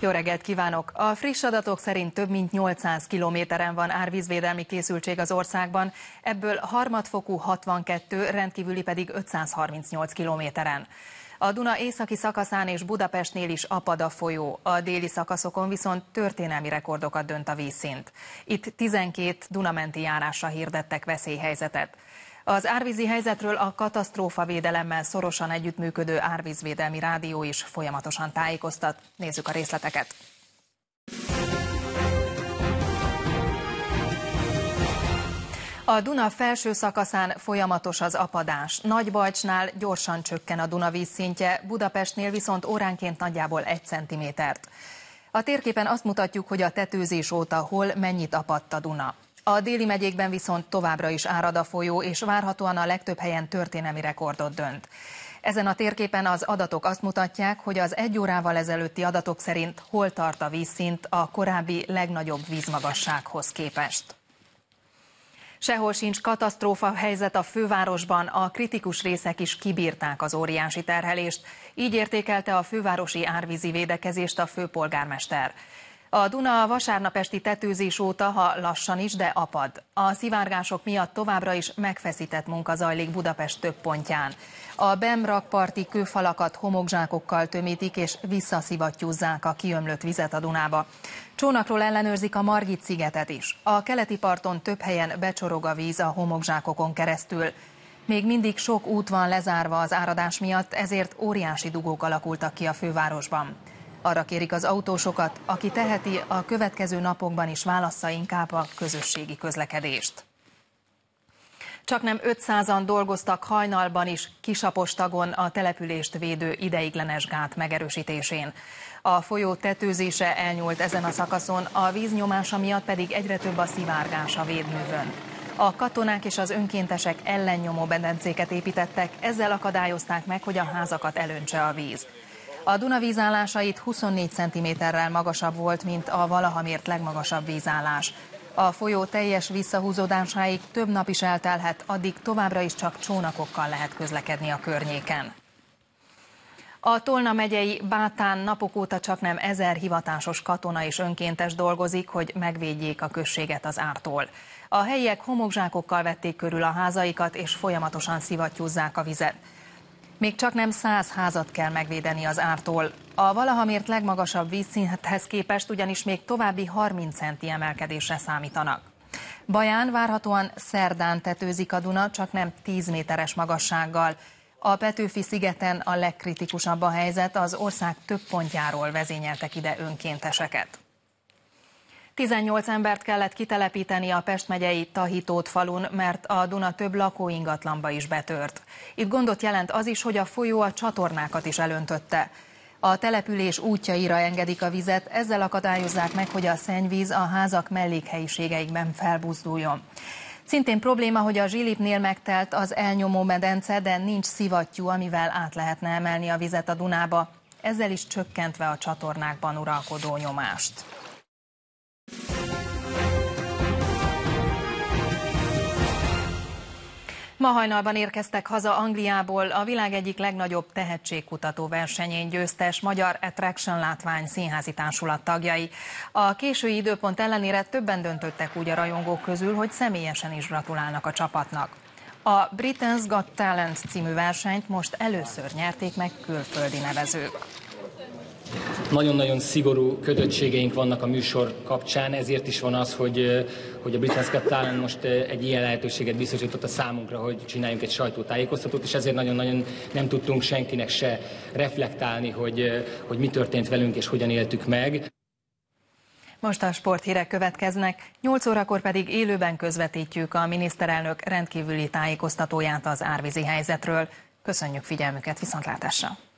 Jó reggelt kívánok! A friss adatok szerint több mint 800 kilométeren van árvízvédelmi készültség az országban, ebből harmadfokú 62, rendkívüli pedig 538 kilométeren. A Duna északi szakaszán és Budapestnél is apad a folyó, a déli szakaszokon viszont történelmi rekordokat dönt a vízszint. Itt 12 Dunamenti járásra hirdettek veszélyhelyzetet. Az árvízi helyzetről a katasztrófavédelemmel szorosan együttműködő árvízvédelmi rádió is folyamatosan tájékoztat. Nézzük a részleteket. A Duna felső szakaszán folyamatos az apadás. Nagybajcsnál gyorsan csökken a Duna vízszintje, Budapestnél viszont óránként nagyjából 1 centimétert. A térképen azt mutatjuk, hogy a tetőzés óta hol mennyit apadt a Duna. A déli megyékben viszont továbbra is árad a folyó, és várhatóan a legtöbb helyen történelmi rekordot dönt. Ezen a térképen az adatok azt mutatják, hogy az 1 órával ezelőtti adatok szerint hol tart a vízszint a korábbi legnagyobb vízmagassághoz képest. Sehol sincs katasztrófa helyzet a fővárosban, a kritikus részek is kibírták az óriási terhelést. Így értékelte a fővárosi árvízi védekezést a főpolgármester. A Duna a vasárnap esti tetőzés óta, ha lassan is, de apad. A szivárgások miatt továbbra is megfeszített munka zajlik Budapest több pontján. A rakparti kőfalakat homokzsákokkal tömítik és visszaszivattyúzzák a kiömlött vizet a Dunába. Csónakról ellenőrzik a Margit-szigetet is. A keleti parton több helyen becsorog a víz a homokzsákokon keresztül. Még mindig sok út van lezárva az áradás miatt, ezért óriási dugók alakultak ki a fővárosban. Arra kérik az autósokat, aki teheti, a következő napokban is válassza inkább a közösségi közlekedést. Csaknem 500-an dolgoztak hajnalban is Kisapostagon a települést védő ideiglenes gát megerősítésén. A folyó tetőzése elnyúlt ezen a szakaszon, a víznyomása miatt pedig egyre több a szivárgás a védművön. A katonák és az önkéntesek ellennyomó medencéket építettek, ezzel akadályozták meg, hogy a házakat elöntse a víz. A Duna vízállása itt 24 cm-rel magasabb volt, mint a valaha mért legmagasabb vízállás. A folyó teljes visszahúzódásáig több nap is eltelhet, addig továbbra is csak csónakokkal lehet közlekedni a környéken. A Tolna megyei Bátán napok óta csaknem 1000 hivatásos katona és önkéntes dolgozik, hogy megvédjék a községet az ártól. A helyiek homokzsákokkal vették körül a házaikat, és folyamatosan szivattyúzzák a vizet. Még csaknem 100 házat kell megvédeni az ártól. A valaha mért legmagasabb vízszinthez képest ugyanis még további 30 centi emelkedésre számítanak. Baján várhatóan szerdán tetőzik a Duna, csaknem 10 méteres magassággal. A Petőfi-szigeten a legkritikusabb a helyzet, az ország több pontjáról vezényeltek ide önkénteseket. 18 embert kellett kitelepíteni a Pest megyei Tahitót falun, mert a Duna több lakóingatlanba is betört. Itt gondot jelent az is, hogy a folyó a csatornákat is elöntötte. A település útjaira engedik a vizet, ezzel akadályozzák meg, hogy a szennyvíz a házak mellékhelyiségeikben felbuzduljon. Szintén probléma, hogy a Zsilipnél megtelt az elnyomó medence, de nincs szivattyú, amivel át lehetne emelni a vizet a Dunába, ezzel is csökkentve a csatornákban uralkodó nyomást. Ma hajnalban érkeztek haza Angliából a világ egyik legnagyobb tehetségkutató versenyén győztes Magyar Attraction Látvány színházi társulat tagjai. A késői időpont ellenére többen döntöttek úgy a rajongók közül, hogy személyesen is gratulálnak a csapatnak. A Britain's Got Talent című versenyt most először nyerték meg külföldi nevezők. Nagyon-nagyon szigorú kötöttségeink vannak a műsor kapcsán, ezért is van az, hogy a Britain's Got Talent most egy ilyen lehetőséget biztosított a számunkra, hogy csináljunk egy sajtótájékoztatót, és ezért nagyon-nagyon nem tudtunk senkinek se reflektálni, hogy mi történt velünk és hogyan éltük meg. Most a sporthírek következnek, 8 órakor pedig élőben közvetítjük a miniszterelnök rendkívüli tájékoztatóját az árvízi helyzetről. Köszönjük figyelmüket, viszontlátásra!